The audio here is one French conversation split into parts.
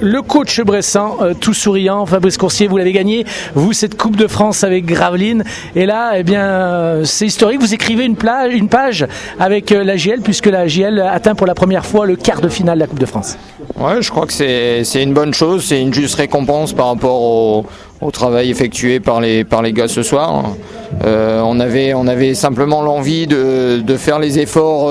Le coach bressan, tout souriant, Fabrice Coursier, vous l'avez gagné, vous, cette Coupe de France avec Gravelines. Et là, eh bien, c'est historique, vous écrivez une page avec la JL, puisque la JL atteint pour la première fois le quart de finale de la Coupe de France. Ouais, je crois que c'est une bonne chose, c'est une juste récompense par rapport au travail effectué par les gars ce soir. On avait simplement l'envie de faire les efforts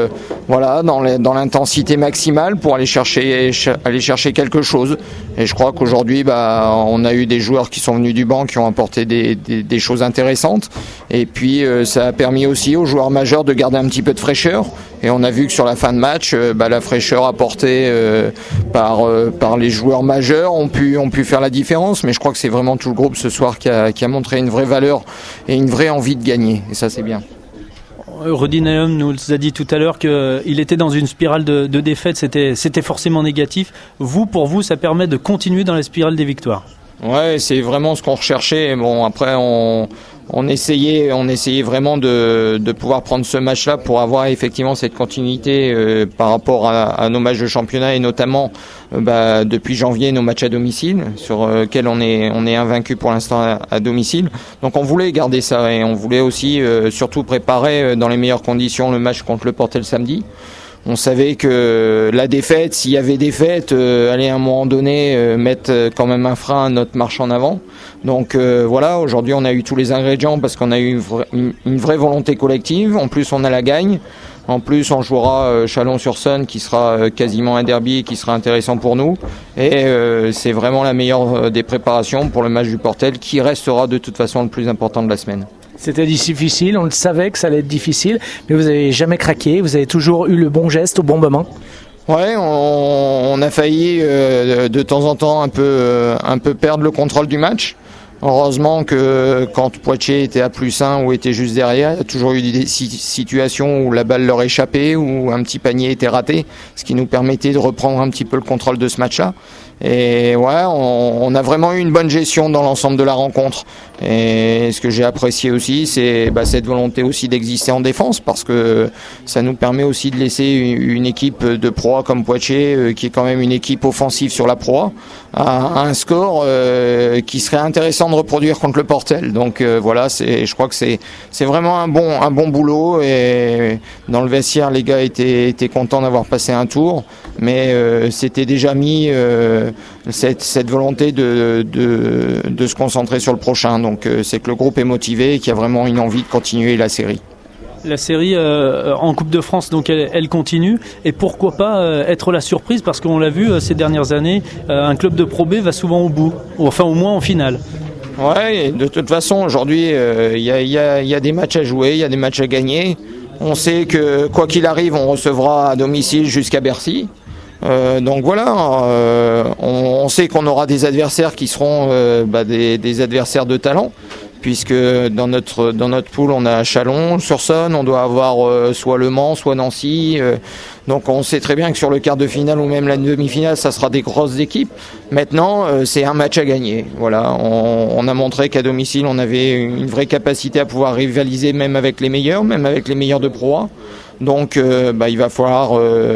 dans l'intensité maximale pour aller chercher quelque chose. Et je crois qu'aujourd'hui on a eu des joueurs qui sont venus du banc qui ont apporté des choses intéressantes. Et puis ça a permis aussi aux joueurs majeurs de garder un petit peu de fraîcheur. Et on a vu que sur la fin de match, la fraîcheur apportée par les joueurs majeurs ont pu faire la différence. Mais je crois que c'est vraiment tout le groupe ce soir qui a montré une vraie valeur et une vraie envie de gagner. Et ça, c'est bien. Rudy Nayum nous a dit tout à l'heure qu'il était dans une spirale de défaites. C'était forcément négatif. Pour vous, ça permet de continuer dans la spirale des victoires. Ouais, c'est vraiment ce qu'on recherchait. Bon, après, on essayait vraiment de pouvoir prendre ce match-là pour avoir effectivement cette continuité par rapport à nos matchs de championnat et notamment depuis janvier nos matchs à domicile sur lesquels on est invaincu pour l'instant à domicile. Donc on voulait garder ça et on voulait aussi surtout préparer dans les meilleures conditions le match contre le Portel samedi. On savait que la défaite, s'il y avait défaite, allait à un moment donné mettre quand même un frein à notre marche en avant. Donc aujourd'hui on a eu tous les ingrédients parce qu'on a eu une vraie volonté collective. En plus on a la gagne. En plus on jouera Chalon-sur-Saône qui sera quasiment un derby qui sera intéressant pour nous. Et c'est vraiment la meilleure des préparations pour le match du Portel qui restera de toute façon le plus important de la semaine. C'était difficile, on le savait que ça allait être difficile, mais vous n'avez jamais craqué, vous avez toujours eu le bon geste au bon moment. Ouais, on a failli de temps en temps un peu perdre le contrôle du match. Heureusement que quand Poitiers était à +1 ou était juste derrière, il y a toujours eu des situations où la balle leur échappait ou un petit panier était raté, ce qui nous permettait de reprendre un petit peu le contrôle de ce match-là. Et ouais, on a vraiment eu une bonne gestion dans l'ensemble de la rencontre. Et ce que j'ai apprécié aussi, c'est cette volonté aussi d'exister en défense, parce que ça nous permet aussi de laisser une équipe de Pro A comme Poitiers, qui est quand même une équipe offensive sur la Pro A, à un score qui serait intéressant de reproduire contre le Portel. Donc je crois que c'est vraiment un bon boulot. Et dans le vestiaire, les gars étaient contents d'avoir passé un tour, mais c'était déjà mis cette volonté de se concentrer sur le prochain. Donc c'est que le groupe est motivé et qu'il y a vraiment une envie de continuer la série. La série en Coupe de France, donc elle continue. Et pourquoi pas être la surprise, parce qu'on l'a vu ces dernières années, un club de Pro B va souvent au bout, enfin au moins en finale. Ouais, et de toute façon aujourd'hui il y a des matchs à jouer, il y a des matchs à gagner. On sait que quoi qu'il arrive, on recevra à domicile jusqu'à Bercy. Donc voilà, on sait qu'on aura des adversaires qui seront des adversaires de talent, puisque dans notre poule on a Chalon-sur-Saône, on doit avoir soit Le Mans, soit Nancy. Donc on sait très bien que sur le quart de finale ou même la demi-finale, ça sera des grosses équipes. Maintenant, c'est un match à gagner. Voilà, on a montré qu'à domicile, on avait une vraie capacité à pouvoir rivaliser même avec les meilleurs de Pro A. Donc il va falloir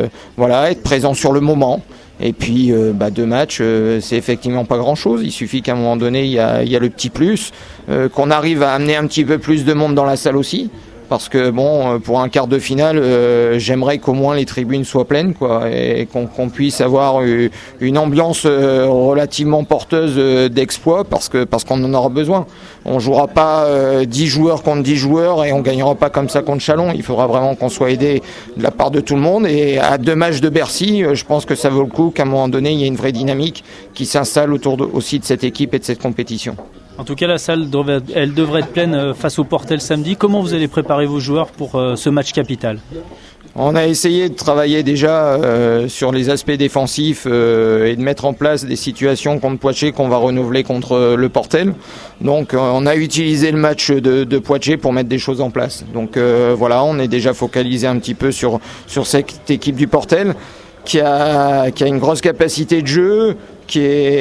être présent sur le moment. Et puis 2 matchs, c'est effectivement pas grand-chose. Il suffit qu'à un moment donné, il y a le petit plus, qu'on arrive à amener un petit peu plus de monde dans la salle aussi. Parce que pour un quart de finale, j'aimerais qu'au moins les tribunes soient pleines, quoi, et qu'on puisse avoir une ambiance relativement porteuse d'exploit, parce qu'on en aura besoin. On jouera pas 10 joueurs contre 10 joueurs et on gagnera pas comme ça contre Chalon. Il faudra vraiment qu'on soit aidé de la part de tout le monde. Et à 2 matchs de Bercy, je pense que ça vaut le coup qu'à un moment donné, il y ait une vraie dynamique qui s'installe autour aussi de cette équipe et de cette compétition. En tout cas, la salle elle devrait être pleine face au Portel samedi. Comment vous allez préparer vos joueurs pour ce match capital ? On a essayé de travailler déjà sur les aspects défensifs et de mettre en place des situations contre Poitiers qu'on va renouveler contre le Portel. Donc on a utilisé le match de Poitiers pour mettre des choses en place. Donc on est déjà focalisé un petit peu sur cette équipe du Portel qui a une grosse capacité de jeu, qui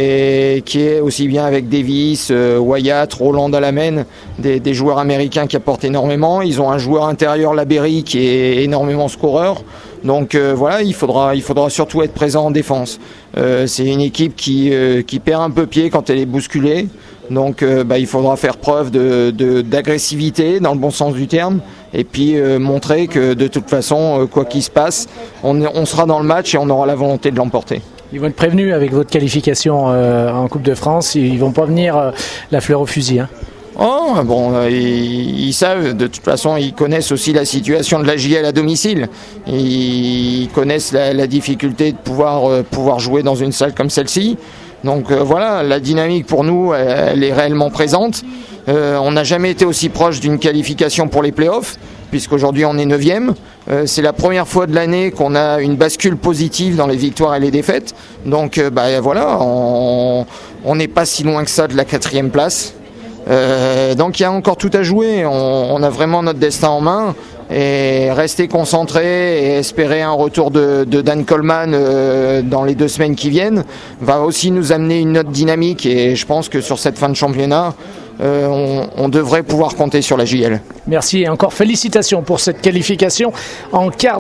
est aussi bien avec Davis, Wyatt, Roland Dallamen, des joueurs américains qui apportent énormément. Ils ont un joueur intérieur, Labéry, qui est énormément scoreur. Donc il faudra surtout être présent en défense. C'est une équipe qui perd un peu pied quand elle est bousculée. Donc il faudra faire preuve d'agressivité dans le bon sens du terme et puis montrer que de toute façon, quoi qu'il se passe, on sera dans le match et on aura la volonté de l'emporter. Ils vont être prévenus avec votre qualification en Coupe de France, ils vont pas venir la fleur au fusil. Hein. Oh, bon, ils savent, de toute façon, ils connaissent aussi la situation de la JL à domicile. Ils connaissent la difficulté de pouvoir jouer dans une salle comme celle-ci. Donc voilà, la dynamique pour nous, elle est réellement présente. On n'a jamais été aussi proche d'une qualification pour les playoffs, puisqu'aujourd'hui on est 9e. C'est la première fois de l'année qu'on a une bascule positive dans les victoires et les défaites. Donc voilà, on n'est pas si loin que ça de la 4e place. Donc il y a encore tout à jouer, on a vraiment notre destin en main et rester concentré et espérer un retour de Dan Coleman dans les 2 semaines qui viennent va aussi nous amener une autre dynamique et je pense que sur cette fin de championnat on devrait pouvoir compter sur la JL. Merci et encore félicitations pour cette qualification en quart.